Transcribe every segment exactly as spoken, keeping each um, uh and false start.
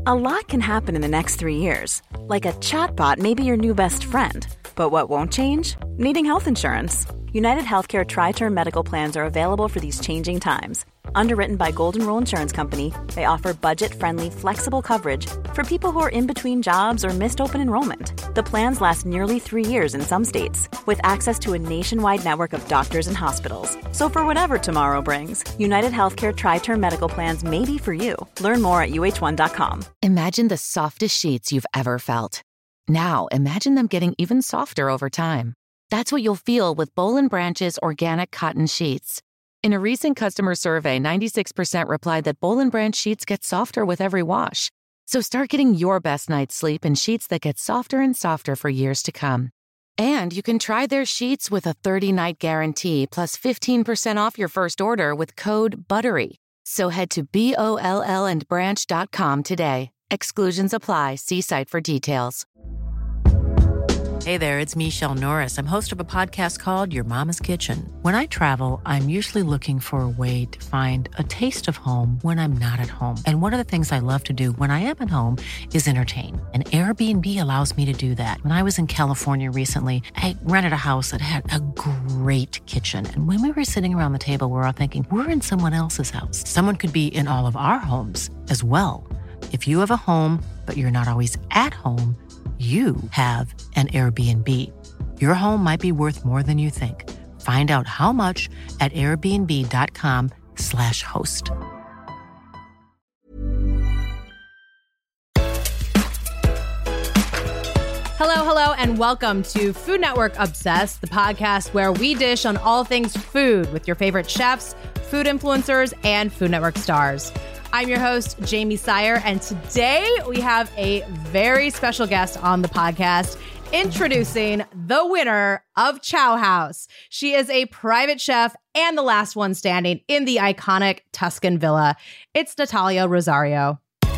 A lot can happen in the next three years. Like a chatbot may be your new best friend. But what won't change? Needing health insurance. United Healthcare Tri-Term Medical Plans are available for these changing times. Underwritten by Golden Rule Insurance Company, they offer budget-friendly, flexible coverage for people who are in between jobs or missed open enrollment. The plans last nearly three years in some states, with access to a nationwide network of doctors and hospitals. So for whatever tomorrow brings, United Healthcare Tri-Term Medical Plans may be for you. Learn more at U H one dot com. Imagine the softest sheets you've ever felt. Now, imagine them getting even softer over time. That's what you'll feel with Boll and Branch's organic cotton sheets. In a recent customer survey, ninety-six percent replied that Boll and Branch sheets get softer with every wash. So start getting your best night's sleep in sheets that get softer and softer for years to come. And you can try their sheets with a thirty-night guarantee plus fifteen percent off your first order with code BUTTERY. So head to B O L L and branch dot com today. Exclusions apply. See site for details. Hey there, it's Michelle Norris. I'm host of a podcast called Your Mama's Kitchen. When I travel, I'm usually looking for a way to find a taste of home when I'm not at home. And one of the things I love to do when I am at home is entertain. And Airbnb allows me to do that. When I was in California recently, I rented a house that had a great kitchen. And when we were sitting around the table, we were all thinking, we're in someone else's house. Someone could be in all of our homes as well. If you have a home, but you're not always at home, you have an Airbnb. Your home might be worth more than you think. Find out how much at airbnb.com slash host. Hello, hello, and welcome to Food Network Obsessed, the podcast where we dish on all things food with your favorite chefs, food influencers, and Food Network stars. I'm your host, Jamie Sire, and today we have a very special guest on the podcast, introducing the winner of Chow House. She is a private chef and the last one standing in the iconic Tuscan Villa. It's Natalia Rosario.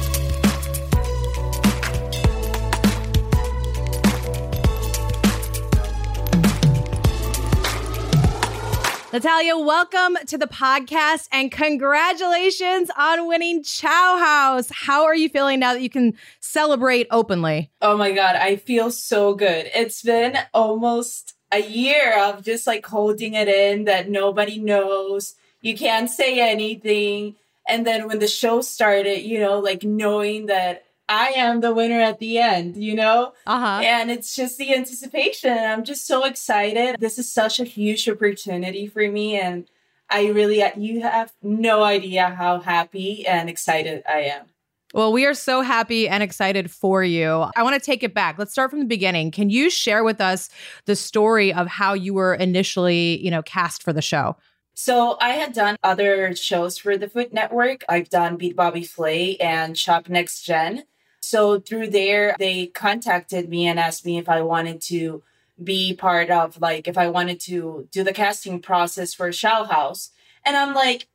Natalia, welcome to the podcast and congratulations on winning Chow House. How are you feeling now that you can celebrate openly? Oh my God, I feel so good. It's been almost a year of just like holding it in that nobody knows. You can't say anything. And then when the show started, you know, like knowing that I am the winner at the end, you know? Uh-huh. And it's just the anticipation. I'm just so excited. This is such a huge opportunity for me. And I really, you have no idea how happy and excited I am. Well, we are so happy and excited for you. I want to take it back. Let's start from the beginning. Can you share with us the story of how you were initially, you know, cast for the show? So I had done other shows for the Food Network. I've done Beat Bobby Flay and Shop Next Gen. So through there, they contacted me and asked me if I wanted to be part of, like, if I wanted to do the casting process for Chow House. And I'm like,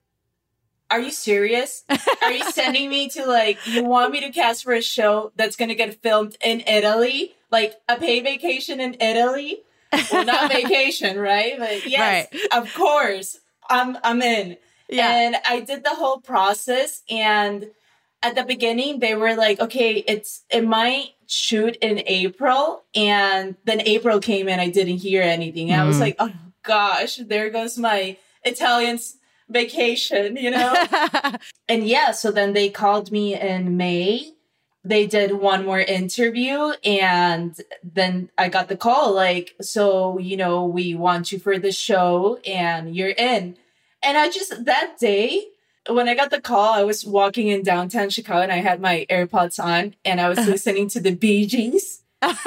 are you serious? Are you sending me to, like, you want me to cast for a show that's going to get filmed in Italy? Like a paid vacation in Italy? Well, not vacation, right? But yes, right. Of course, I'm, I'm in. Yeah. And I did the whole process, and at the beginning, they were like, okay, it's it might shoot in April. And then April came and I didn't hear anything. And mm. I was like, oh, gosh, there goes my Italian vacation, you know? And yeah, so then they called me in May. They did one more interview. And then I got the call like, so, you know, we want you for the show and you're in. And I just, that day, when I got the call, I was walking in downtown Chicago and I had my AirPods on and I was listening to the Bee Gees.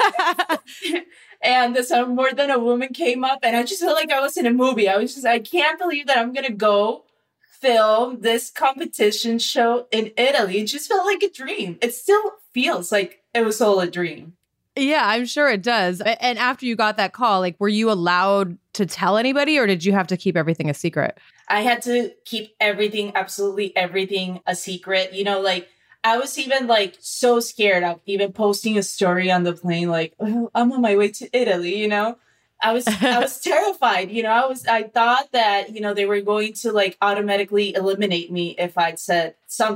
And the song More Than a Woman came up and I just felt like I was in a movie. I was just, I can't believe that I'm going to go film this competition show in Italy. It just felt like a dream. It still feels like it was all a dream. Yeah, I'm sure it does. And after you got that call, like, were you allowed to tell anybody or did you have to keep everything a secret? I had to keep everything, absolutely everything a secret. You know, like, I was even like so scared of even posting a story on the plane, like, oh, I'm on my way to Italy, you know? I was, I was terrified, you know, I was, I thought that, you know, they were going to like automatically eliminate me if I'd said something.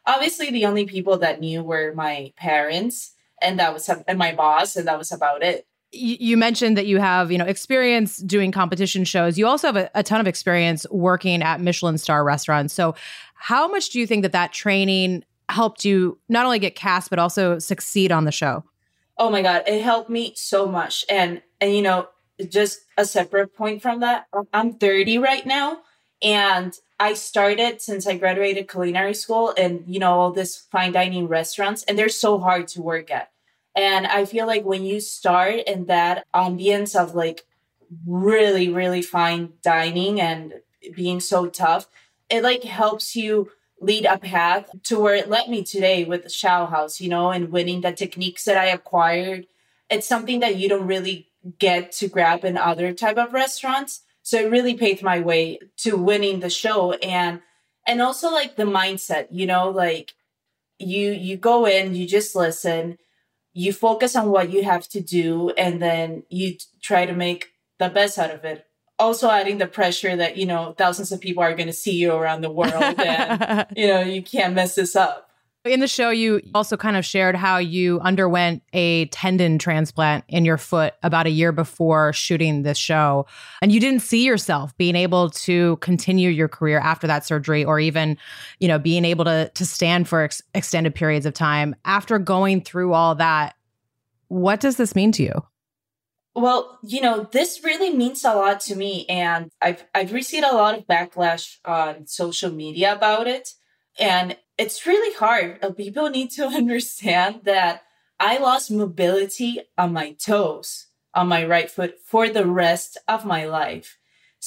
Obviously, the only people that knew were my parents and that was and my boss, and that was about it. You mentioned that you have, you know, experience doing competition shows. You also have a, a ton of experience working at Michelin star restaurants. So how much do you think that that training helped you not only get cast, but also succeed on the show? Oh my God, it helped me so much. And, and, you know, just a separate point from that, I'm thirty right now. And I started since I graduated culinary school and, you know, all this fine dining restaurants, and they're so hard to work at. And I feel like when you start in that ambience of like really, really fine dining and being so tough, it like helps you lead a path to where it led me today with Chow House, you know, and winning the techniques that I acquired. It's something that you don't really get to grab in other type of restaurants. So it really paved my way to winning the show. And, and also like the mindset, you know, like you, you go in, you just listen, you focus on what you have to do, and then you try to make the best out of it. Also adding the pressure that, you know, thousands of people are going to see you around the world and, you know, you can't mess this up. In the show, you also kind of shared how you underwent a tendon transplant in your foot about a year before shooting this show. And you didn't see yourself being able to continue your career after that surgery, or even, you know, being able to, to stand for ex- extended periods of time. After going through all that, what does this mean to you? Well, you know, this really means a lot to me. And I've, I've received a lot of backlash on social media about it. And it's really hard. People need to understand that I lost mobility on my toes, on my right foot for the rest of my life.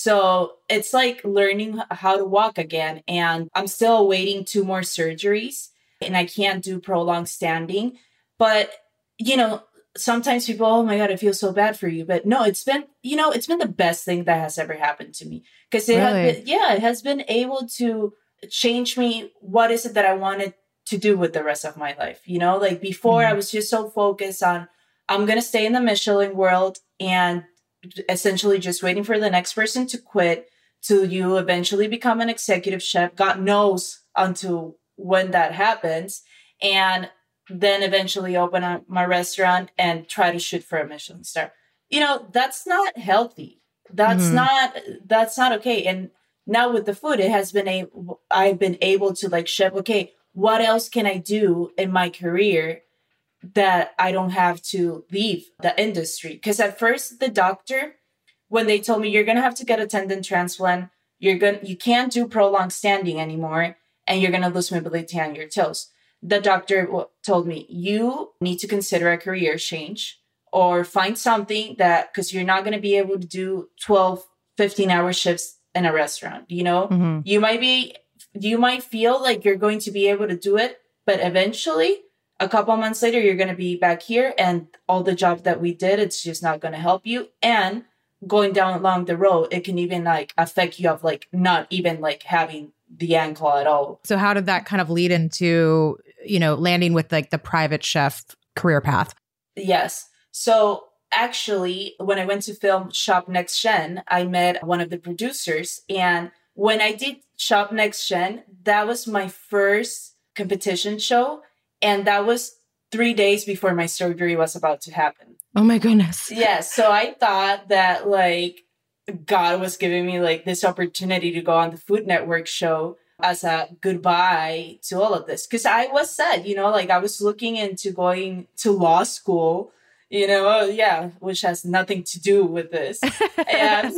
So it's like learning how to walk again. And I'm still awaiting two more surgeries and I can't do prolonged standing. But, you know, sometimes people, oh my God, I feel so bad for you. But no, it's been, you know, it's been the best thing that has ever happened to me. Because it Really? has been, yeah, it has been able to change me. What is it that I wanted to do with the rest of my life? You know, like before mm-hmm. I was just so focused on, I'm going to stay in the Michelin world and essentially just waiting for the next person to quit till you eventually become an executive chef. God knows until when that happens. And then eventually open up my restaurant and try to shoot for a Michelin star. You know, that's not healthy. That's mm-hmm. not, that's not okay. And now with the food, it has been a, I've been able to like chef, okay, what else can I do in my career that I don't have to leave the industry? Because at first the doctor, when they told me you're going to have to get a tendon transplant, you're going you can't do prolonged standing anymore, and you're going to lose mobility on your toes. The doctor told me, you need to consider a career change or find something that, because you're not going to be able to do twelve, fifteen hour shifts in a restaurant. You know, mm-hmm. you might be, you might feel like you're going to be able to do it, but eventually a couple of months later, you're going to be back here and all the job that we did, it's just not going to help you. And going down along the road, it can even like affect you of like not even like having the ankle at all. So how did that kind of lead into, you know, landing with like the private chef career path? Yes. So actually, when I went to film Shop Next Gen, I met one of the producers. And when I did Shop Next Gen, that was my first competition show. And that was three days before my surgery was about to happen. Oh my goodness. Yeah. So I thought that like God was giving me like this opportunity to go on the Food Network show as a goodbye to all of this. Because I was sad, you know, like I was looking into going to law school, you know, yeah, which has nothing to do with this. and,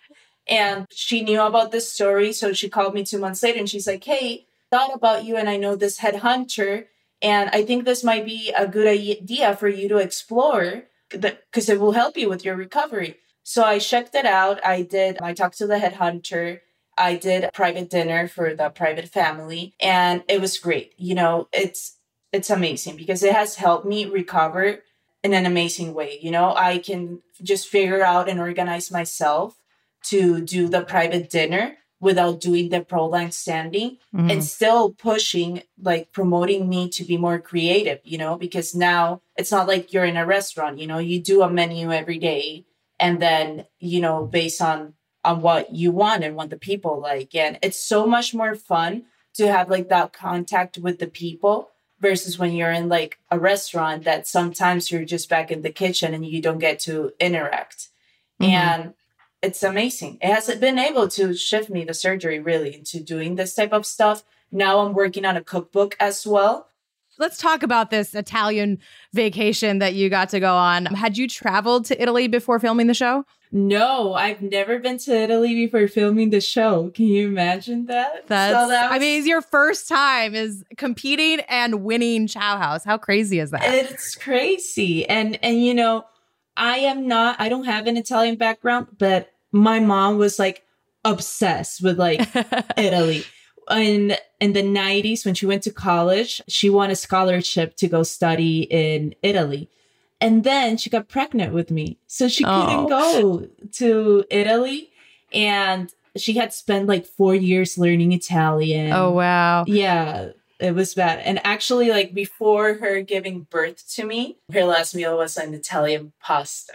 and she knew about this story. So she called me two months later and she's like, hey, thought about you. And I know this headhunter. And I think this might be a good idea for you to explore because it will help you with your recovery. So I checked it out. I did, I talked to the headhunter. I did a private dinner for the private family and it was great. You know, it's, it's amazing because it has helped me recover in an amazing way. You know, I can just figure out and organize myself to do the private dinner without doing the prolonged standing mm-hmm. and still pushing, like promoting me to be more creative, you know, because now it's not like you're in a restaurant, you know, you do a menu every day. And then, you know, based on, on what you want and what the people like. And it's so much more fun to have like that contact with the people versus when you're in like a restaurant that sometimes you're just back in the kitchen and you don't get to interact. Mm-hmm. And it's amazing. It has been able to shift me, the surgery, really into doing this type of stuff. Now I'm working on a cookbook as well. Let's talk about this Italian vacation that you got to go on. Had you traveled to Italy before filming the show? No, I've never been to Italy before filming the show. Can you imagine that? That's, so that was, I mean, it's your first time is competing and winning Chow House. How crazy is that? It's crazy. And, and you know, I am not, I don't have an Italian background, but my mom was like obsessed with like Italy. In, in the nineties, when she went to college, she won a scholarship to go study in Italy. And then she got pregnant with me. So she oh. couldn't go to Italy. And she had spent like four years learning Italian. Oh, wow. Yeah, it was bad. And actually, like before her giving birth to me, her last meal was an Italian pasta.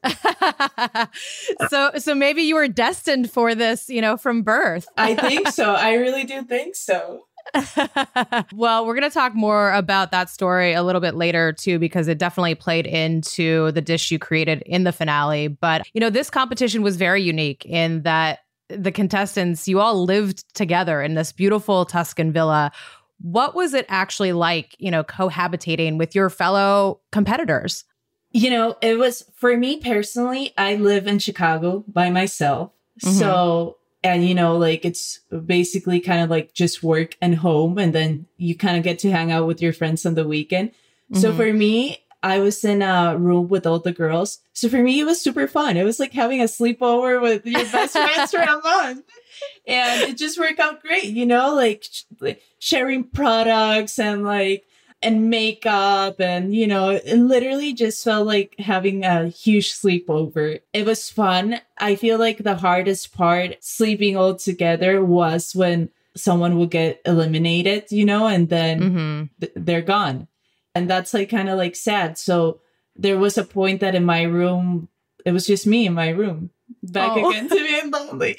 so so maybe you were destined for this, you know, from birth. I think so. I really do think so. Well, we're going to talk more about that story a little bit later, too, because it definitely played into the dish you created in the finale. But, you know, this competition was very unique in that the contestants, you all lived together in this beautiful Tuscan villa. What was it actually like, you know, cohabitating with your fellow competitors? You know, it was, for me personally, I live in Chicago by myself. Mm-hmm. So, and you know, like it's basically kind of like just work and home. And then you kind of get to hang out with your friends on the weekend. Mm-hmm. So for me, I was in a room with all the girls. So for me, it was super fun. It was like having a sleepover with your best friends for a month. And it just worked out great, you know, like, sh- like sharing products and like, and makeup and, you know, it literally just felt like having a huge sleepover. It was fun. I feel like the hardest part sleeping all together was when someone would get eliminated, you know, and then mm-hmm. th- they're gone. And that's like kind of like sad. So there was a point that in my room, it was just me in my room. Back oh. again to being lonely.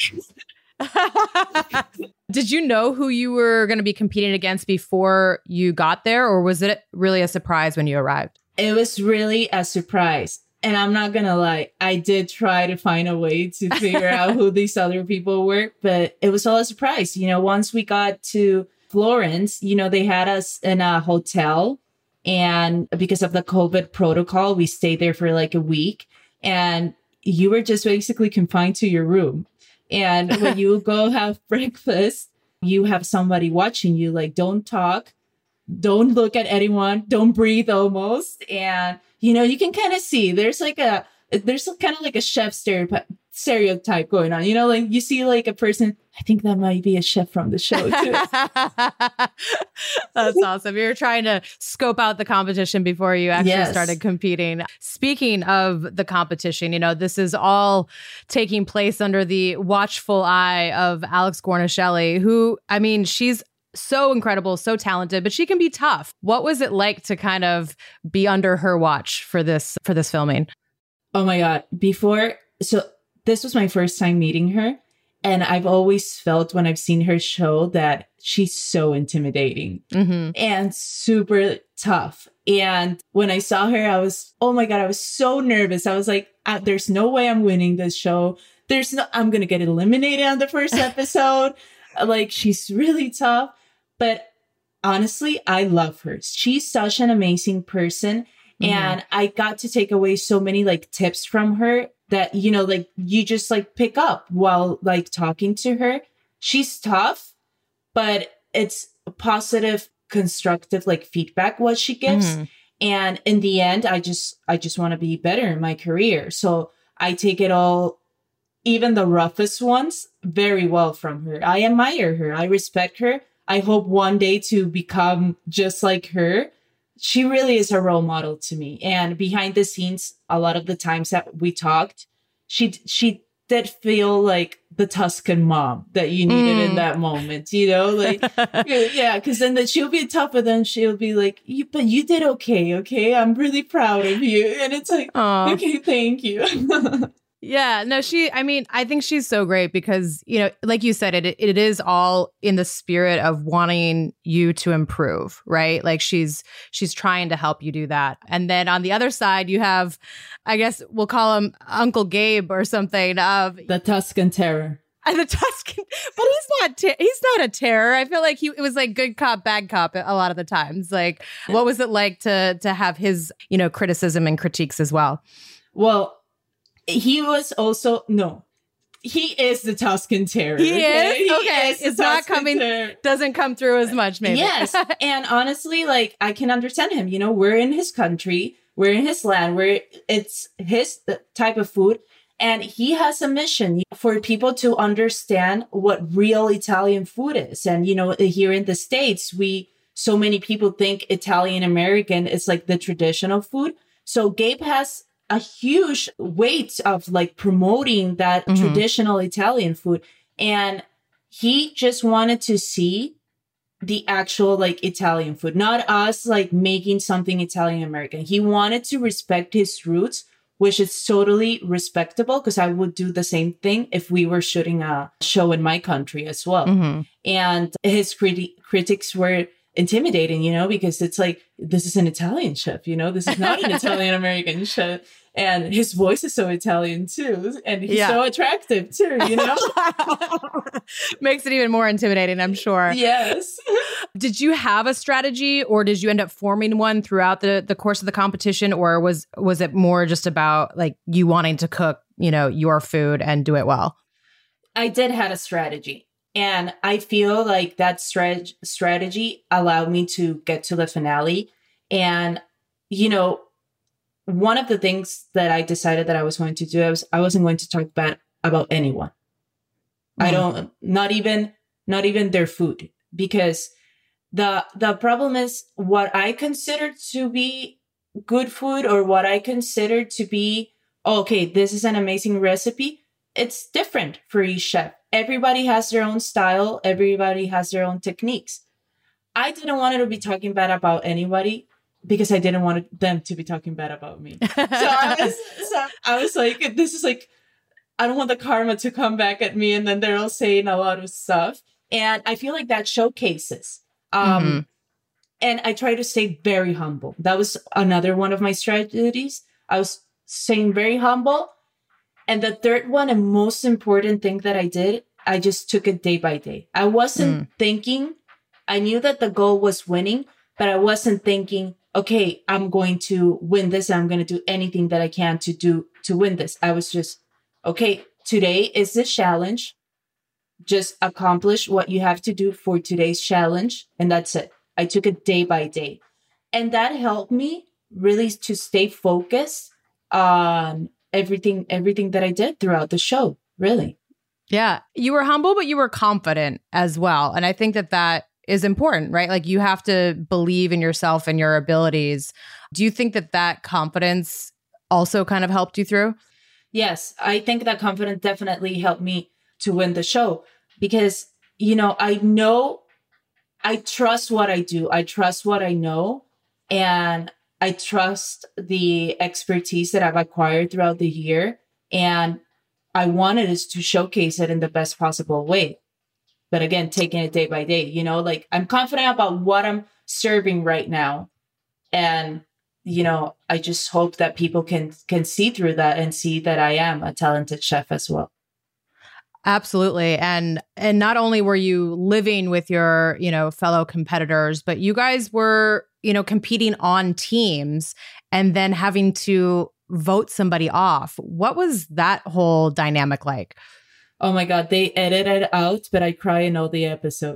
Did you know who you were going to be competing against before you got there, or was it really a surprise when you arrived? It was really a surprise. And I'm not going to lie, I did try to find a way to figure out who these other people were, but it was all a surprise. You know, once we got to Florence, you know, they had us in a hotel, and because of the COVID protocol, we stayed there for like a week, and you were just basically confined to your room. And when you go have breakfast, you have somebody watching you, like, don't talk, don't look at anyone, don't breathe almost. And, you know, you can kind of see there's like a, there's kind of like a chef stereotype, stereotype going on. You know, like you see like a person, I think that might be a chef from the show too. That's awesome. You're trying to scope out the competition before you actually yes. started competing. Speaking of the competition, you know, this is all taking place under the watchful eye of Alex Guarnaschelli, who, I mean, she's so incredible, so talented, but she can be tough. What was it like to kind of be under her watch for this, for this filming? Oh my God. Before, so this was my first time meeting her. And I've always felt when I've seen her show that she's so intimidating mm-hmm. and super tough. And when I saw her, I was, oh my God, I was so nervous. I was like, uh, there's no way I'm winning this show. There's no, I'm going to get eliminated on the first episode. Like, she's really tough. But honestly, I love her. She's such an amazing person. Mm-hmm. And I got to take away so many like tips from her that, you know, like you just like pick up while like talking to her. She's tough, but it's positive, constructive, like feedback what she gives. Mm-hmm. And in the end, I just, I just want to be better in my career. So I take it all, even the roughest ones, very well from her. I admire her. I respect her. I hope one day to become just like her. She really is a role model to me. And behind the scenes, a lot of the times that we talked, she she did feel like the Tuscan mom that you needed mm. in that moment, you know? Like, yeah, because then the, she'll be tough, but then she'll be like, you, but you did okay, okay? I'm really proud of you. And it's like, Aww. Okay, thank you. Yeah, no, she, I mean, I think she's so great because, you know, like you said, it it is all in the spirit of wanting you to improve, right? Like she's, she's trying to help you do that. And then on the other side, you have, I guess we'll call him Uncle Gabe or something of the Tuscan terror. And the Tuscan, but he's not, ter- he's not a terror. I feel like he, it was like good cop, bad cop a lot of the times. Like, what was it like to, to have his, you know, criticism and critiques as well? Well, he was also, no, he is the Tuscan terror. He okay? is? He okay. is It's Tuscan not coming, terror. Doesn't come through as much, maybe. Yes. And honestly, like, I can understand him. You know, we're in his country, we're in his land, where it's his type of food. And he has a mission for people to understand what real Italian food is. And, you know, here in the States, we, so many people think Italian American is like the traditional food. So Gabe has a huge weight of like promoting that mm-hmm. traditional Italian food. And he just wanted to see the actual like Italian food, not us like making something Italian American. He wanted to respect his roots, which is totally respectable because I would do the same thing if we were shooting a show in my country as well. Mm-hmm. And his criti- critics were intimidating, you know, because it's like, this is an Italian chef, you know, this is not an Italian American chef. And his voice is so Italian too. And he's yeah. so attractive too, you know? Makes it even more intimidating, I'm sure. Yes. Did you have a strategy or did you end up forming one throughout the, the course of the competition? Or was was it more just about like you wanting to cook, you know, your food and do it well? I did have a strategy. And I feel like that strat- strategy allowed me to get to the finale. And, you know, one of the things that I decided that I was going to do, I, was, I wasn't going to talk bad about anyone. Mm-hmm. I don't, not even, not even their food, because the, the problem is what I consider to be good food or what I consider to be, oh, okay, this is an amazing recipe. It's different for each chef. Everybody has their own style. Everybody has their own techniques. I didn't want to be talking bad about anybody, because I didn't want them to be talking bad about me. So I was, so I was like, this is like, I don't want the karma to come back at me. And then they're all saying a lot of stuff. And I feel like that showcases. Um, mm-hmm. And I try to stay very humble. That was another one of my strategies. I was staying very humble. And the third one and most important thing that I did, I just took it day by day. I wasn't mm. thinking, I knew that the goal was winning, but I wasn't thinking, okay, I'm going to win this. I'm going to do anything that I can to do to win this. I was just, okay, today is the challenge. Just accomplish what you have to do for today's challenge. And that's it. I took it day by day. And that helped me really to stay focused on everything, everything that I did throughout the show, really. Yeah. You were humble, but you were confident as well. And I think that that is important, right? Like you have to believe in yourself and your abilities. Do you think that that confidence also kind of helped you through? Yes, I think that confidence definitely helped me to win the show because, you know, I know, I trust what I do. I trust what I know. And I trust the expertise that I've acquired throughout the year. And I wanted us to showcase it in the best possible way. But again, taking it day by day, you know, like I'm confident about what I'm serving right now. And, you know, I just hope that people can can see through that and see that I am a talented chef as well. Absolutely. And and not only were you living with your, you know, fellow competitors, but you guys were, you know, competing on teams and then having to vote somebody off. What was that whole dynamic like? Oh my God, they edit it out, but I cry in all the episodes.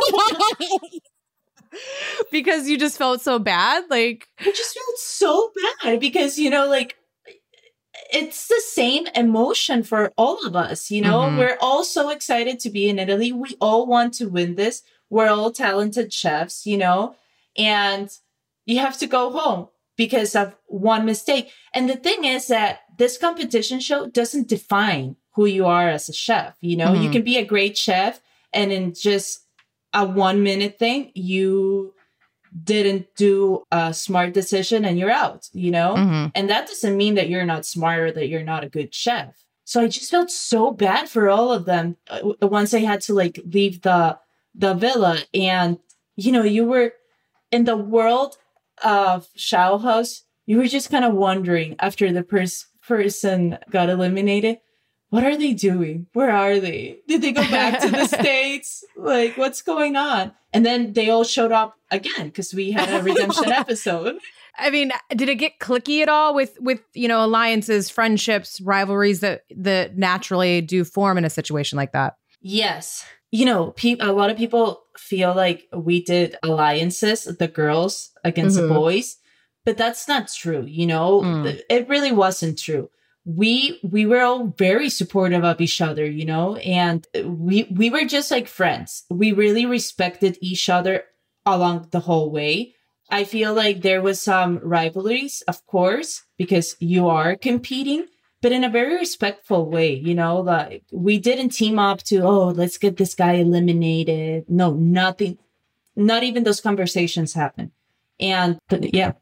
Because you just felt so bad? Like, I just felt so bad because, you know, like, it's the same emotion for all of us, you know? Mm-hmm. We're all so excited to be in Italy. We all want to win this. We're all talented chefs, you know? And you have to go home because of one mistake. And the thing is that this competition show doesn't define who you are as a chef. You know, mm-hmm. you can be a great chef and in just a one minute thing, you didn't do a smart decision and you're out, you know? Mm-hmm. And that doesn't mean that you're not smart or that you're not a good chef. So I just felt so bad for all of them uh, once I had to like leave the the villa. And, you know, you were in the world of Shao House, you were just kind of wondering after the pers- person got eliminated, what are they doing? Where are they? Did they go back to the States? Like, what's going on? And then they all showed up again because we had a redemption episode. I mean, did it get cliquey at all with, with, you know, alliances, friendships, rivalries that, that naturally do form in a situation like that? Yes. You know, pe- a lot of people feel like we did alliances, the girls against mm-hmm. the boys, but that's not true. You know, mm. it really wasn't true. We, we were all very supportive of each other, you know, and we, we were just like friends. We really respected each other along the whole way. I feel like there was some rivalries, of course, because you are competing, but in a very respectful way, you know, like we didn't team up to, oh, let's get this guy eliminated. No, nothing, not even those conversations happen. And but, yeah.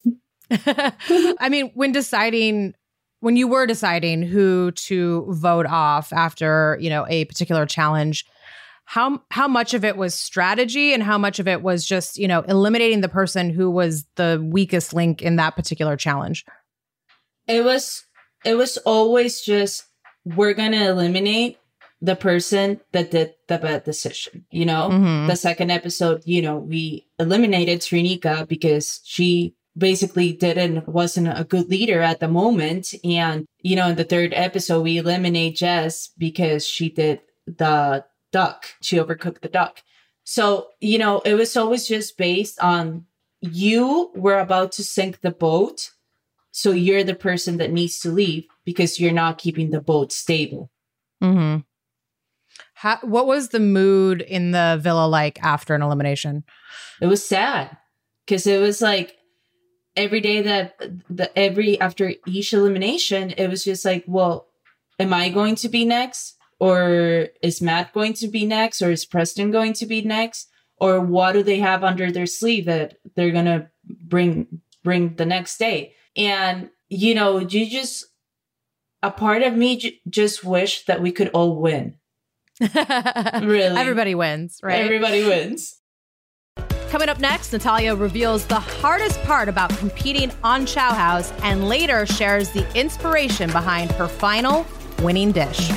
I mean, when deciding, when you were deciding who to vote off after, you know, a particular challenge, How how much of it was strategy and how much of it was just, you know, eliminating the person who was the weakest link in that particular challenge? It was it was always just, we're going to eliminate the person that did the bad decision. You know, mm-hmm. the second episode, you know, we eliminated Trinika because she basically didn't, wasn't a good leader at the moment. And, you know, in the third episode, we eliminate Jess because she did the duck. She overcooked the duck. So, you know, it was always just based on you were about to sink the boat. So you're the person that needs to leave because you're not keeping the boat stable. Mm-hmm. How, what was the mood in the villa like after an elimination? It was sad because it was like every day that the every after each elimination, it was just like, well, am I going to be next? Or is Matt going to be next? Or is Preston going to be next? Or what do they have under their sleeve that they're going to bring bring the next day? And, you know, you just, a part of me j- just wished that we could all win. Really. Everybody wins, right? Everybody wins. Coming up next, Natalia reveals the hardest part about competing on Chow House and later shares the inspiration behind her final winning dish.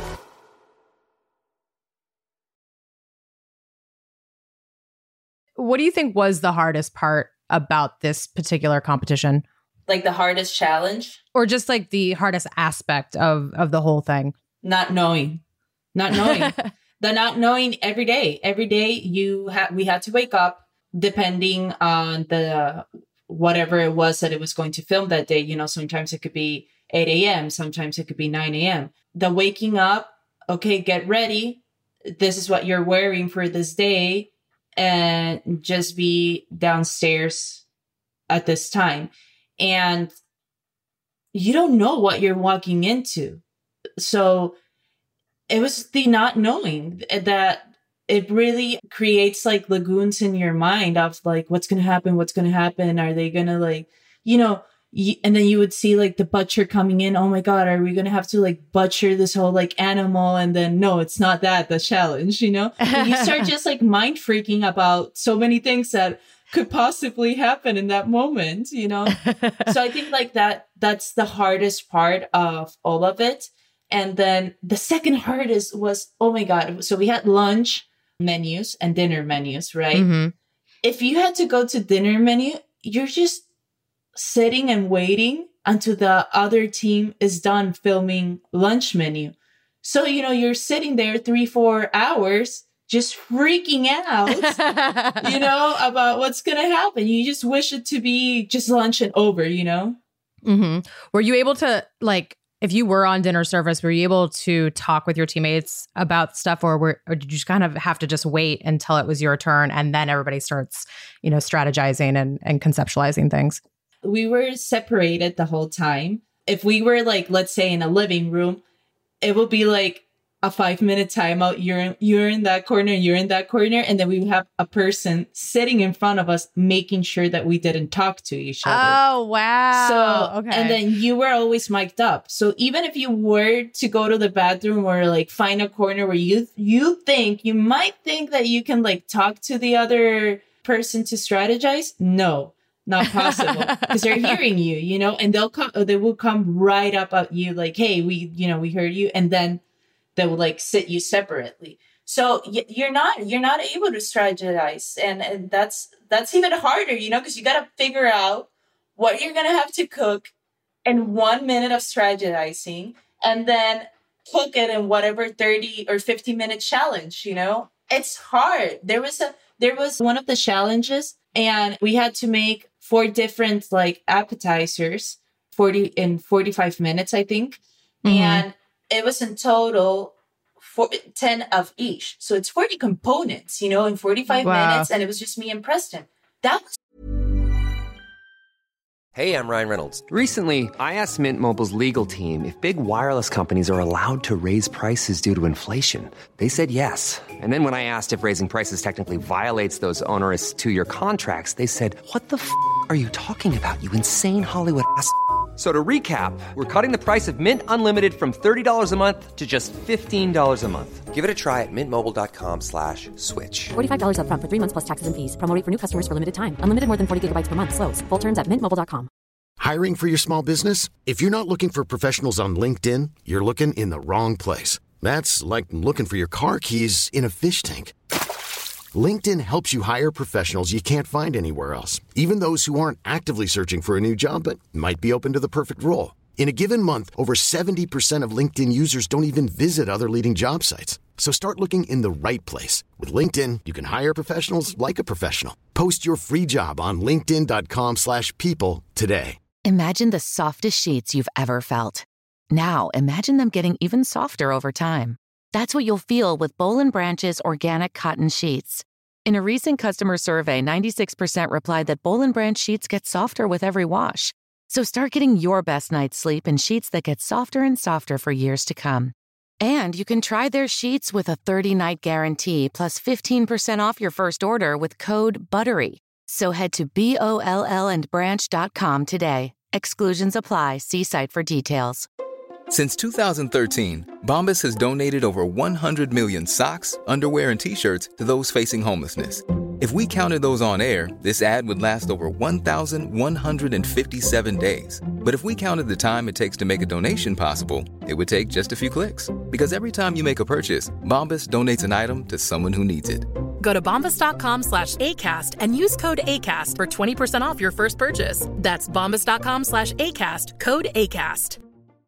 What do you think was the hardest part about this particular competition? Like the hardest challenge? Or just like the hardest aspect of, of the whole thing? Not knowing. Not knowing. The not knowing every day. Every day you ha- we had to wake up depending on the whatever it was that it was going to film that day. You know, sometimes it could be eight a.m. Sometimes it could be nine a.m. The waking up, okay, get ready. This is what you're wearing for this day. And just be downstairs at this time. And you don't know what you're walking into. So it was the not knowing that it really creates like lagoons in your mind of like, what's going to happen? What's going to happen? Are they going to like, you know, y- and then you would see like the butcher coming in. Oh my God, are we going to have to like butcher this whole like animal? And then no, it's not that the challenge, you know, and you start just like mind freaking about so many things that could possibly happen in that moment, you know? So I think like that, that's the hardest part of all of it. And then the second hardest was, oh my God. So we had lunch menus and dinner menus, right? Mm-hmm. If you had to go to dinner menu, you're just sitting and waiting until the other team is done filming lunch menu. So, you know, you're sitting there three, four hours just freaking out, you know, about what's going to happen. You just wish it to be just lunch and over, you know? Mm-hmm. Were you able to, like, if you were on dinner service, were you able to talk with your teammates about stuff, or were, or did you kind of have to just wait until it was your turn and then everybody starts, you know, strategizing and, and conceptualizing things? We were separated the whole time. If we were like, let's say in a living room, it would be like a five minute timeout. You're in, you're in that corner, you're in that corner. And then we would have a person sitting in front of us, making sure that we didn't talk to each other. Oh, wow. So, okay. and then you were always mic'd up. So even if you were to go to the bathroom or like find a corner where you, you think, you might think that you can like talk to the other person to strategize. No, not possible, because they're hearing you, you know, and they'll come, they will come right up at you like, hey, we, you know, we heard you. And then they will like sit you separately. So y- you're not, you're not able to strategize. And, and that's, that's even harder, you know, because you got to figure out what you're going to have to cook in one minute of strategizing and then cook it in whatever thirty or fifty minute challenge, you know, it's hard. There was a, there was one of the challenges and we had to make four different like appetizers, forty in forty-five minutes, I think. Mm-hmm. And it was in total for ten of each. So it's forty components, you know, in forty-five wow. minutes. And it was just me and Preston. That was. Hey, I'm Ryan Reynolds. Recently, I asked Mint Mobile's legal team if big wireless companies are allowed to raise prices due to inflation. They said yes. And then when I asked if raising prices technically violates those onerous two-year contracts, they said, what the f*** are you talking about, you insane Hollywood ass f- So to recap, we're cutting the price of Mint Unlimited from thirty dollars a month to just fifteen dollars a month. Give it a try at mintmobile.com slash switch. forty-five dollars up front for three months plus taxes and fees. Promo rate for new customers for limited time. Unlimited more than forty gigabytes per month. Slows full terms at mint mobile dot com. Hiring for your small business? If you're not looking for professionals on LinkedIn, you're looking in the wrong place. That's like looking for your car keys in a fish tank. LinkedIn helps you hire professionals you can't find anywhere else, even those who aren't actively searching for a new job but might be open to the perfect role. In a given month, over seventy percent of LinkedIn users don't even visit other leading job sites. So start looking in the right place. With LinkedIn, you can hire professionals like a professional. Post your free job on linkedin.com slash people today. Imagine the softest sheets you've ever felt. Now imagine them getting even softer over time. That's what you'll feel with Boll and Branch's organic cotton sheets. In a recent customer survey, ninety-six percent replied that Boll and Branch sheets get softer with every wash. So start getting your best night's sleep in sheets that get softer and softer for years to come. And you can try their sheets with a thirty-night guarantee plus fifteen percent off your first order with code BUTTERY. So head to B O L L and branch dot com today. Exclusions apply. See site for details. Since two thousand thirteen, Bombas has donated over one hundred million socks, underwear, and T-shirts to those facing homelessness. If we counted those on air, this ad would last over one thousand one hundred fifty-seven days. But if we counted the time it takes to make a donation possible, it would take just a few clicks. Because every time you make a purchase, Bombas donates an item to someone who needs it. Go to bombas.com slash ACAST and use code ACAST for twenty percent off your first purchase. That's bombas.com slash ACAST, code ACAST.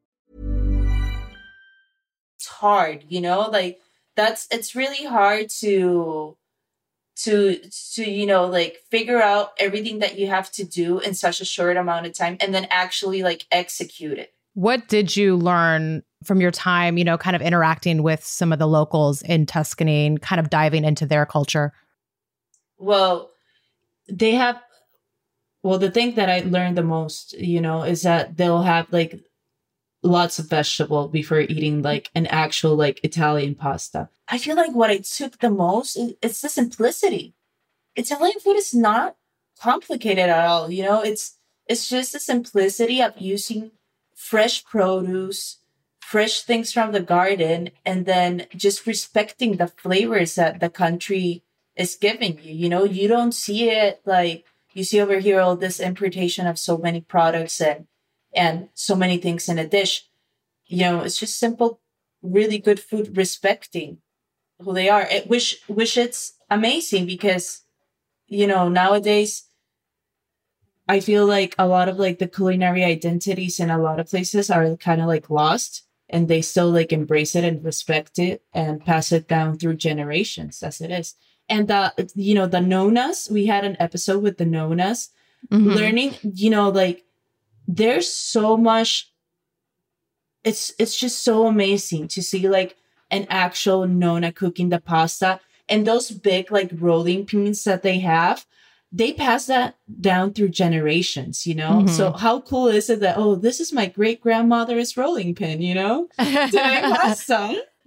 It's hard, you know, like that's, it's really hard to, to, to, you know, like figure out everything that you have to do in such a short amount of time and then actually like execute it. What did you learn from your time, you know, kind of interacting with some of the locals in Tuscany and kind of diving into their culture? Well, they have, well, the thing that I learned the most, you know, is that they'll have like lots of vegetable before eating like an actual like Italian pasta. I feel like what I took the most is it's the simplicity. Italian food is not complicated at all. You know, it's it's just the simplicity of using fresh produce, fresh things from the garden, and then just respecting the flavors that the country is giving you. You know, you don't see it like you see over here all this importation of so many products and and so many things in a dish. You know, it's just simple, really good food, respecting who they are. It wish, wish it's amazing because, you know, nowadays, I feel like a lot of like the culinary identities in a lot of places are kind of like lost, and they still like embrace it and respect it and pass it down through generations as it is. And the, you know, the nonas, we had an episode with the nonas, mm-hmm. learning, you know, like, there's so much, it's it's just so amazing to see like an actual nonna cooking the pasta, and those big like rolling pins that they have, they pass that down through generations, you know? Mm-hmm. So how cool is it that, oh, this is my great grandmother's rolling pin, you know? Doing pasta.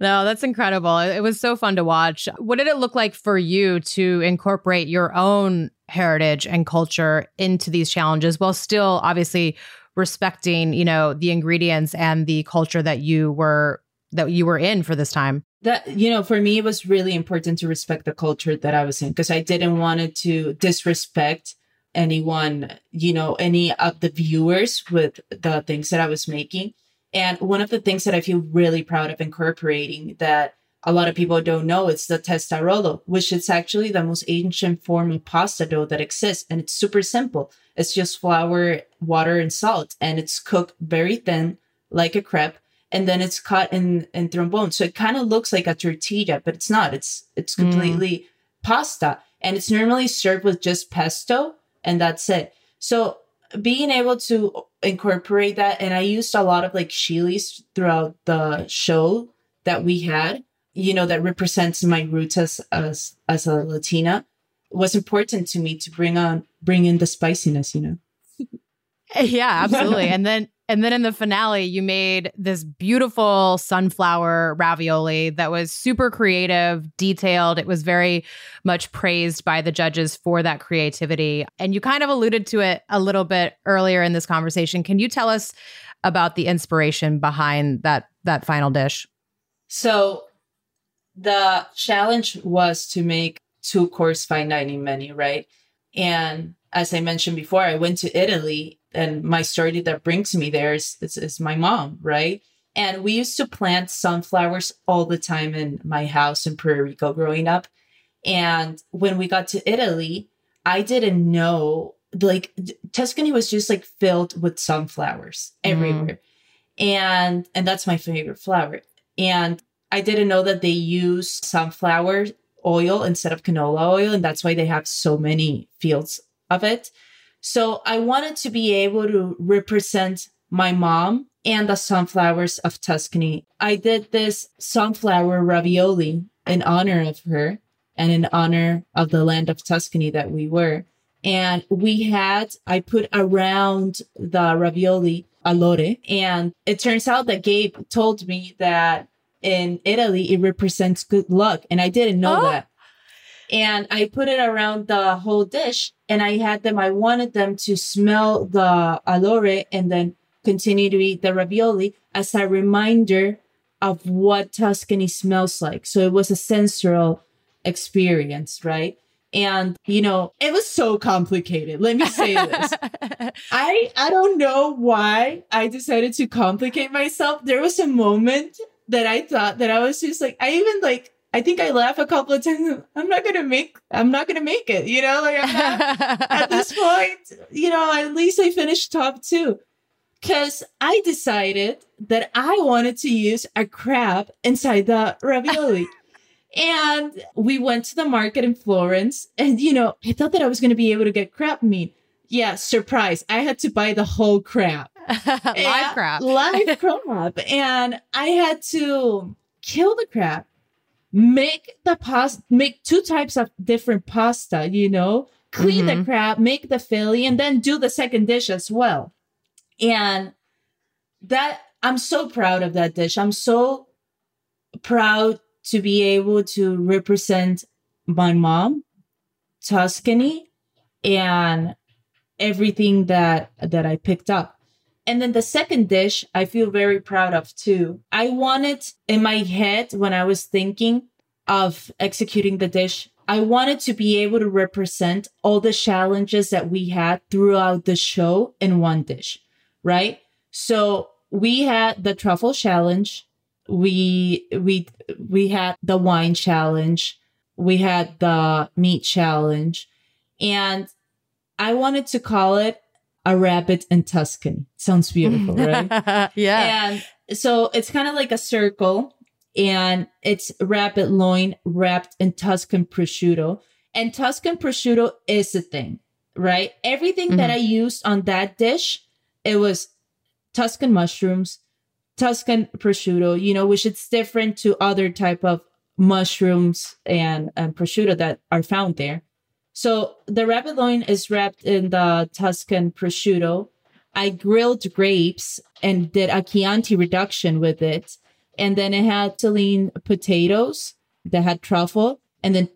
No, that's incredible. It was so fun to watch. What did it look like for you to incorporate your own heritage and culture into these challenges while still obviously respecting, you know, the ingredients and the culture that you were that you were in for this time? That, you know, for me, it was really important to respect the culture that I was in because I didn't want it to disrespect anyone, you know, any of the viewers with the things that I was making. And one of the things that I feel really proud of incorporating that a lot of people don't know, it's the testarodo, which is actually the most ancient form of pasta dough that exists. And it's super simple. It's just flour, water, and salt. And it's cooked very thin, like a crepe. And then it's cut in, in trombone. So it kind of looks like a tortilla, but it's not. It's it's completely mm. pasta. And it's normally served with just pesto. And that's it. So being able to incorporate that, and I used a lot of like chilies throughout the show that we had, you know, that represents my roots as as as a Latina, was important to me to bring on bring in the spiciness, you know. Yeah, absolutely. And then and then in the finale, you made this beautiful sunflower ravioli that was super creative, detailed. It was very much praised by the judges for that creativity. And you kind of alluded to it a little bit earlier in this conversation. Can you tell us about the inspiration behind that that final dish? So the challenge was to make two course fine dining menu, right? And as I mentioned before, I went to Italy, and my story that brings me there is, is, is my mom, right? And we used to plant sunflowers all the time in my house in Puerto Rico growing up. And when we got to Italy, I didn't know, like, Tuscany was just like filled with sunflowers everywhere. Mm. And, and that's my favorite flower. And I didn't know that they use sunflower oil instead of canola oil. And that's why they have so many fields of it. So I wanted to be able to represent my mom and the sunflowers of Tuscany. I did this sunflower ravioli in honor of her and in honor of the land of Tuscany that we were. And we had, I put around the ravioli allore. And it turns out that Gabe told me that in Italy, it represents good luck. And I didn't know oh. that. And I put it around the whole dish, and I had them, I wanted them to smell the allore and then continue to eat the ravioli as a reminder of what Tuscany smells like. So it was a sensorial experience, right? And, you know, it was so complicated. Let me say this. I, I don't know why I decided to complicate myself. There was a moment that I thought that I was just like, I even like, I think I laughed a couple of times. I'm not going to make, I'm not going to make it, you know, like I'm not, at this point, you know, at least I finished top two. Cause I decided that I wanted to use a crab inside the ravioli. And we went to the market in Florence, and, you know, I thought that I was going to be able to get crab meat. Yeah, surprise. I had to buy the whole crab. Live crab. Live crab. And I had to kill the crab, make the pasta, make two types of different pasta, you know, clean mm-hmm. the crab, make the fillet, and then do the second dish as well. And that, I'm so proud of that dish. I'm so proud to be able to represent my mom, Tuscany, and everything that, that I picked up. And then the second dish, I feel very proud of too. I wanted, in my head, when I was thinking of executing the dish, I wanted to be able to represent all the challenges that we had throughout the show in one dish, right? So we had the truffle challenge. We, we, we had the wine challenge. We had the meat challenge. And I wanted to call it a rabbit in Tuscany. Sounds beautiful, right? Yeah. And so it's kind of like a circle, and it's rabbit loin wrapped in Tuscan prosciutto. And Tuscan prosciutto is a thing, right? Everything mm-hmm. that I used on that dish, it was Tuscan mushrooms, Tuscan prosciutto, you know, which is different to other type of mushrooms and, and prosciutto that are found there. So the rabbit loin is wrapped in the Tuscan prosciutto. I grilled grapes and did a Chianti reduction with it. And then it had Celine potatoes that had truffle, and then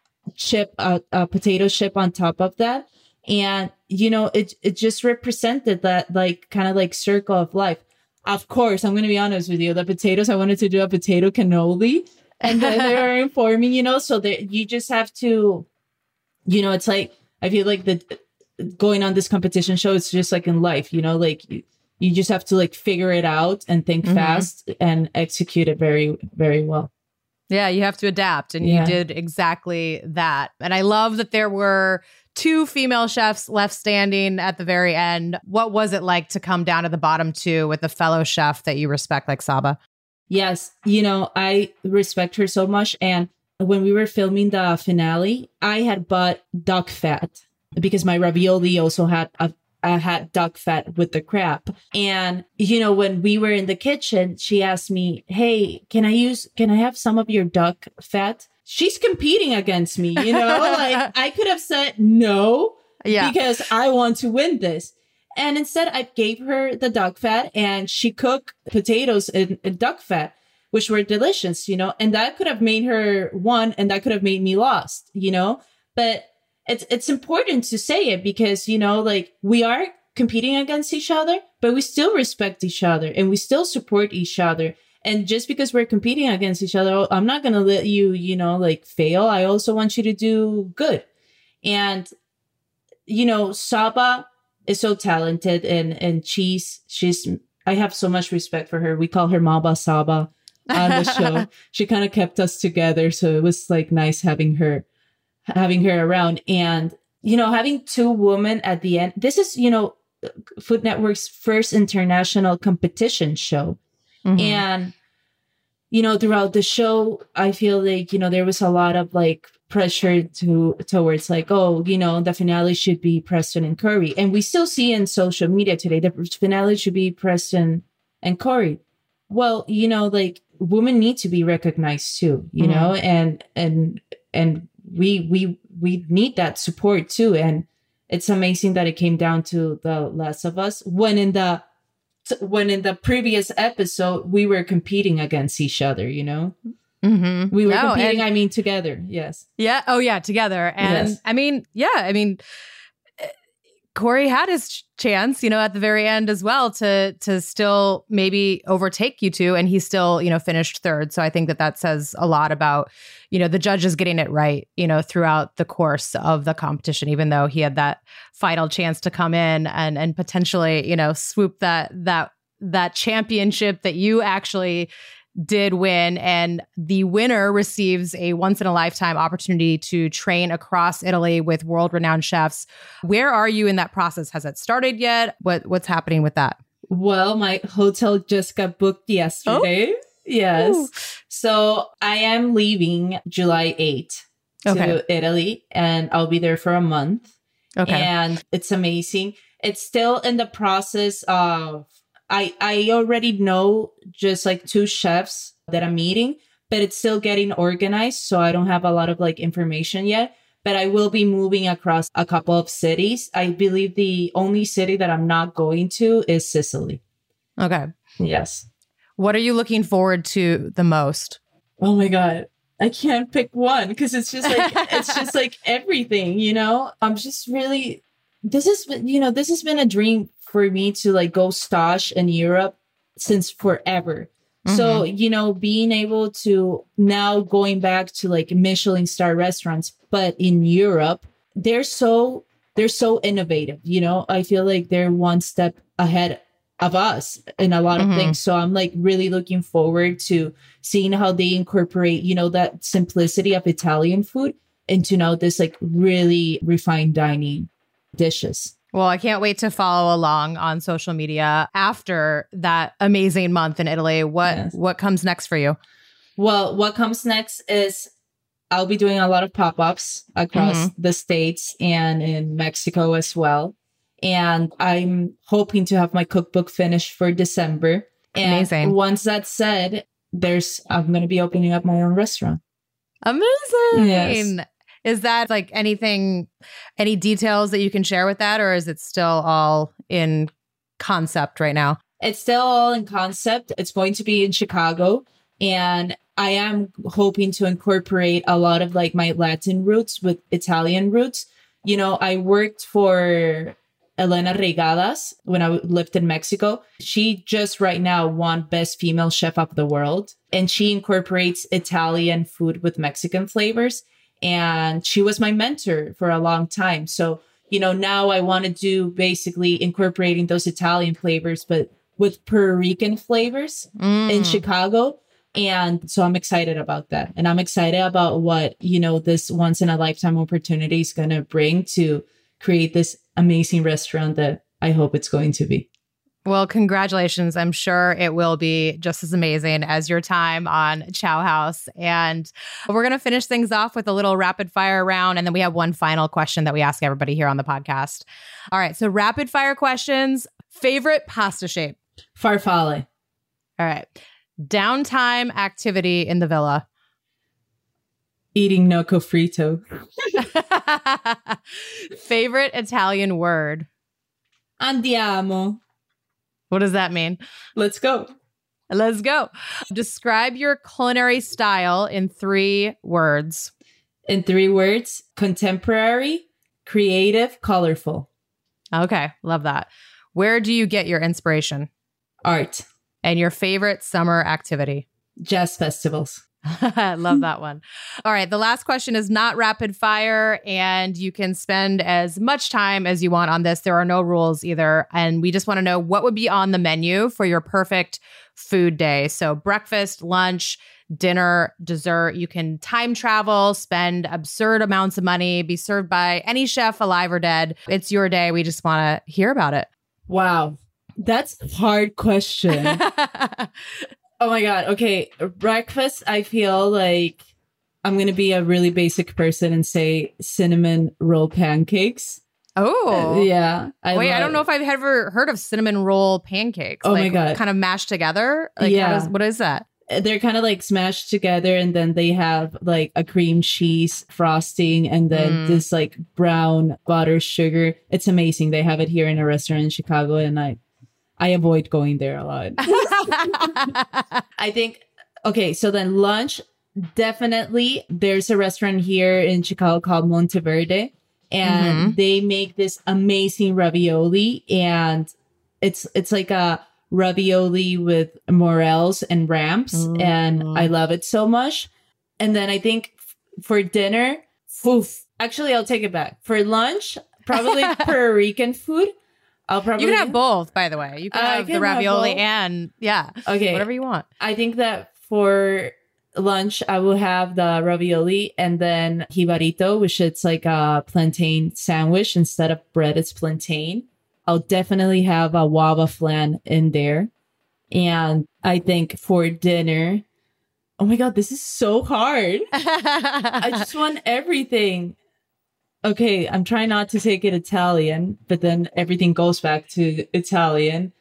chip a uh, uh, potato chip on top of that. And, you know, it it just represented that like kind of like circle of life. Of course, I'm going to be honest with you. The potatoes, I wanted to do a potato cannoli. And then they were informing, you know, so that you just have to, you know, it's like, I feel like the going on this competition show, it's just like in life, you know, like you, you just have to like figure it out and think mm-hmm. fast and execute it very, very well. Yeah, you have to adapt. And yeah. you did exactly that. And I love that there were two female chefs left standing at the very end. What was it like to come down to the bottom two with a fellow chef that you respect like Saba? Yes, you know, I respect her so much. And when we were filming the finale, I had bought duck fat because my ravioli also had a I had duck fat with the crab. And, you know, when we were in the kitchen, she asked me, hey, can I use, can I have some of your duck fat? She's competing against me, you know, like I could have said no, yeah. because I want to win this. And instead I gave her the duck fat and she cooked potatoes in, in duck fat, which were delicious, you know, and that could have made her won and that could have made me lost, you know, but It's it's important to say it because, you know, like we are competing against each other, but we still respect each other and we still support each other. And just because we're competing against each other, I'm not going to let you, you know, like fail. I also want you to do good. And, you know, Saba is so talented and, and she's, she's, I have so much respect for her. We call her Maba Saba on the show. She kind of kept us together. So it was like nice having her. having her around and, you know, having two women at the end. This is, you know, Food Network's first international competition show. Mm-hmm. And, you know, throughout the show, I feel like, you know, there was a lot of like pressure to towards like, oh, you know, the finale should be Preston and Corey. And we still see in social media today, the finale should be Preston and Corey. Well, you know, like women need to be recognized too, you mm-hmm. know, and, and, and, we we we need that support too. And it's amazing that it came down to the Last of Us when in the when in the previous episode we were competing against each other, you know. Mm-hmm. We were no, competing and, I mean together. Yes. Yeah. Oh yeah, together. And yes. I mean, yeah, I mean Corey had his chance, you know, at the very end as well to to still maybe overtake you two, and he still, you know, finished third. So I think that that says a lot about, you know, the judges getting it right, you know, throughout the course of the competition, even though he had that final chance to come in and and potentially, you know, swoop that that that championship that you actually did win. And the winner receives a once in a lifetime opportunity to train across Italy with world renowned chefs. Where are you in that process? Has it started yet? What what's happening with that? Well, my hotel just got booked yesterday. Oh. Yes. Ooh. So I am leaving July eighth to okay. Italy and I'll be there for a month. Okay. And it's amazing. It's still in the process of I, I already know just like two chefs that I'm meeting, but it's still getting organized. So I don't have a lot of like information yet, but I will be moving across a couple of cities. I believe the only city that I'm not going to is Sicily. Okay. Yes. What are you looking forward to the most? Oh my God. I can't pick one because it's just like, it's just like everything, you know, I'm just really, this is, you know, this has been a dream for me to like go stage in Europe since forever. Mm-hmm. So, you know, being able to now going back to like Michelin star restaurants, but in Europe, they're so, they're so innovative. You know, I feel like they're one step ahead of us in a lot of mm-hmm. things. So I'm like really looking forward to seeing how they incorporate, you know, that simplicity of Italian food into now this like really refined dining dishes. Well, I can't wait to follow along on social media after that amazing month in Italy. What yes. what comes next for you? Well, what comes next is I'll be doing a lot of pop-ups across mm-hmm. the States and in Mexico as well. And I'm hoping to have my cookbook finished for December. And amazing. Once that's said, there's I'm going to be opening up my own restaurant. Amazing. Yes. Is that like anything, any details that you can share with that? Or is it still all in concept right now? It's still all in concept. It's going to be in Chicago. And I am hoping to incorporate a lot of like my Latin roots with Italian roots. You know, I worked for Elena Regadas when I lived in Mexico. She just right now won Best Female Chef of the World. And she incorporates Italian food with Mexican flavors. And she was my mentor for a long time. So, you know, now I want to do basically incorporating those Italian flavors, but with Puerto Rican flavors mm. in Chicago. And so I'm excited about that. And I'm excited about what, you know, this once in a lifetime opportunity is going to bring to create this amazing restaurant that I hope it's going to be. Well, congratulations. I'm sure it will be just as amazing as your time on Chow House. And we're going to finish things off with a little rapid fire round. And then we have one final question that we ask everybody here on the podcast. All right. So rapid fire questions. Favorite pasta shape? Farfalle. All right. Downtime activity in the villa? Eating gnocco frito. Favorite Italian word? Andiamo. What does that mean? Let's go. Let's go. Describe your culinary style in three words. In three words: contemporary, creative, colorful. Okay, love that. Where do you get your inspiration? Art. And your favorite summer activity? Jazz festivals. I love that one. All right. The last question is not rapid fire, and you can spend as much time as you want on this. There are no rules either. And we just want to know what would be on the menu for your perfect food day. So breakfast, lunch, dinner, dessert. You can time travel, spend absurd amounts of money, be served by any chef alive or dead. It's your day. We just want to hear about it. Wow. That's a hard question. Oh my God. Okay. Breakfast, I feel like I'm going to be a really basic person and say cinnamon roll pancakes. Oh. Uh, yeah. I Wait, I don't know if I've ever heard of cinnamon roll pancakes. Oh like, my God. Kind of mashed together? Like, yeah. how does, what is that? They're kind of like smashed together, and then they have like a cream cheese frosting and then mm. this like brown butter sugar. It's amazing. They have it here in a restaurant in Chicago, and I I avoid going there a lot. I think, okay, so then lunch, definitely there's a restaurant here in Chicago called Monteverde, and mm-hmm. they make this amazing ravioli, and it's it's like a ravioli with morels and ramps, mm. and I love it so much. And then I think f- for dinner, oof, actually, I'll take it back. For lunch, probably Puerto Rican food. I'll probably You can have both, by the way. You can uh, have can the ravioli have and yeah, okay, whatever you want. I think that for lunch, I will have the ravioli and then jibarito, which is like a plantain sandwich. Instead of bread, it's plantain. I'll definitely have a guava flan in there. And I think for dinner, oh my God, this is so hard. I just want everything. Okay, I'm trying not to take it Italian, but then everything goes back to Italian.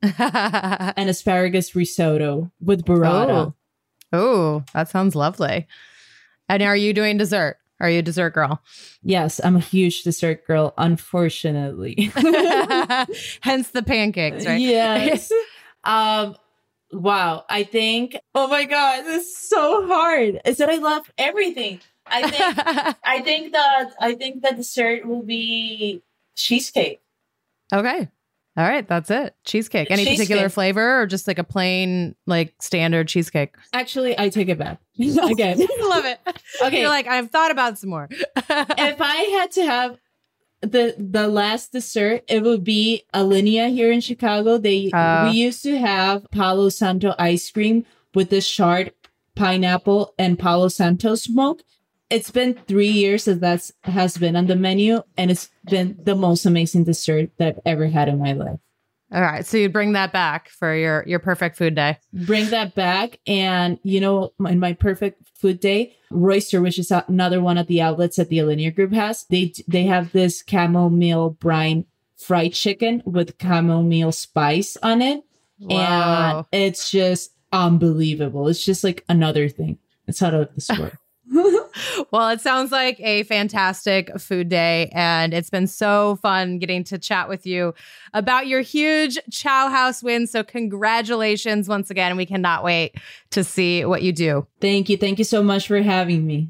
An asparagus risotto with burrata. Oh. oh, that sounds lovely. And are you doing dessert? Are you a dessert girl? Yes, I'm a huge dessert girl, unfortunately. Hence the pancakes, right? Yes. um, wow. I think, oh my God, this is so hard. Is that I love everything. I think I think that I think the dessert will be cheesecake. Okay. All right, that's it. Cheesecake. Any cheesecake. Particular flavor or just like a plain, like standard cheesecake? Actually, I take it back. Again. Love it. Okay. You're like, I've thought about some more. If I had to have the the last dessert, it would be Alinea here in Chicago. They uh, we used to have Palo Santo ice cream with the shard pineapple and Palo Santo smoke. It's been three years since that has been on the menu, and it's been the most amazing dessert that I've ever had in my life. All right. So you'd bring that back for your, your perfect food day. Bring that back. And, you know, in my perfect food day, Royster, which is another one of the outlets that the Alinea Group has, they they have this chamomile brine fried chicken with chamomile spice on it. Wow. And it's just unbelievable. It's just like another thing. It's out of this world. Well, it sounds like a fantastic food day, and it's been so fun getting to chat with you about your huge Chow House win. So congratulations once again. We cannot wait to see what you do. Thank you. Thank you so much for having me.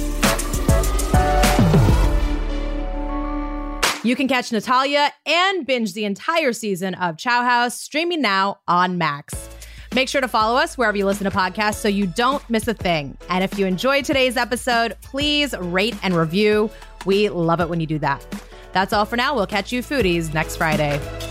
You can catch Natalia and binge the entire season of Chow House streaming now on Max. Make sure to follow us wherever you listen to podcasts so you don't miss a thing. And if you enjoyed today's episode, please rate and review. We love it when you do that. That's all for now. We'll catch you foodies next Friday.